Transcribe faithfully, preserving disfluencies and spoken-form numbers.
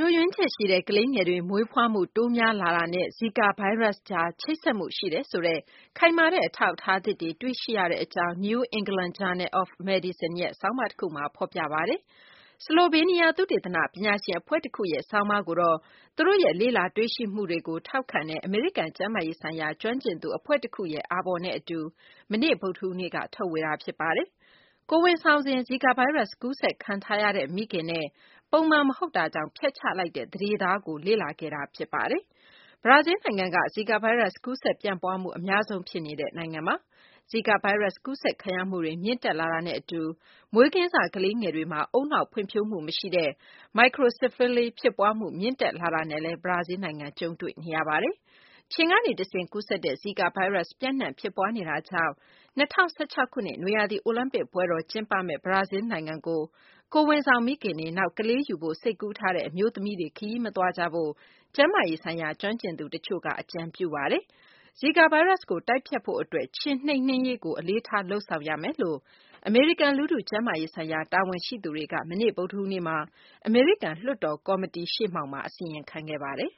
ချို့ယွင်းချက်ရှိတဲ့ကလေးငယ်တွေမွေးဖွားမှုတိုးများလာတာနဲ့ Zika ဗိုင်းရပ်စ်ကြားချိတ်ဆက်မှုရှိတယ်ဆိုတဲ့ခိုင်မာတဲ့အထောက်အထားသစ်တွေတွေ့ရှိရကြောင်း New England Journal of Medicine ရဲ့ဆောင်းပါးတခုမှာဖော်ပြပါတယ်။ ဆလိုဘေးနီးယားသုတေသနပညာရှင်အဖွဲ့တခုရဲ့ဆောင်းပါးကိုတော့သူတို့ရဲ့လေ့လာတွေ့ရှိမှုတွေကိုထောက်ခံတဲ့အမေရိကန်ကျန်းမာရေးဆိုင်ရာကျွမ်းကျင်သူအဖွဲ့တခုရဲ့အာဘော်နဲ့အတူမနေ့ဗုဒ္ဓဟူးနေ့ကထုတ်ဝေတာဖြစ်ပါတယ်။ ကိုယ်ဝန်ဆောင်စဉ် Zika ဗိုင်းရပ်စ်ကူးစက်ခံထားရတဲ့မိခင်နဲ့ပုံမှန်မဟုတ်တာကြောင့်ဖြတ်ချလိုက်တဲ့သန္ဓေသားကိုလေ့လာခဲ့တာဖြစ်ပါတယ်။ ဘရာဇီးလ်နိုင်ငံက Zika ဗိုင်းရပ်စ်ကူးစက်ပြန့်ပွားမှုအများဆုံးဖြစ်နေတဲ့နိုင်ငံပါ။ Zika ဗိုင်းရပ်စ်ကူးစက်ခံရမှုတွေမြင့်တက်လာတာနဲ့အတူမွေးကင်းစကလေးငယ်တွေမှာဦးနှောက်ဖွံ့ဖြိုးမှုမရှိတဲ့ Microcephaly ဖြစ်ပွားမှုမြင့်တက်လာတာနဲ့လည်းဘရာဇီးလ်နိုင်ငံကြုံတွေ့နေရပါတယ်။ ခြင်ကနေတဆင့်ကူးစက်တဲ့ Zika ဗိုင်းရပ်စ်ပျံ့နှံ့ဖြစ်ပွားနေတာကြောင့်၂၀၁၆ ခုနှစ်နွေရာသီအိုလံပစ်ပွဲတော်ကျင်းပမယ့်ဘရာဇီးလ်နိုင်ငံကို ကိုယ်ဝန်ဆောင်မိခင်တွေ၊ နောက်ကလေးယူဖို့စိတ်ကူးထားတဲ့အမျိုးသမီးတွေခရီးမသွားကြဖို့ကျန်းမာရေးဆိုင်ရာကျွမ်းကျင်သူတချို့ကအကြံပြုပါတယ်။ Zika ဗိုင်းရပ်စ်ကိုတိုက်ဖျက်ဖို့အတွက်ခြင်နှိမ်နင်းရေးကိုအလေးထားလုပ်ဆောင်ရမယ်လို့အမေရိကန်လူထုကျန်းမာရေးဆိုင်ရာတာဝန်ရှိသူတွေကမနေ့ဗုဒ္ဓဟူးနေ့မှာအမေရိကန်လွှတ်တော်ကော်မတီရှေ့မှောက်မှာအစီရင်ခံခဲ့ပါတယ်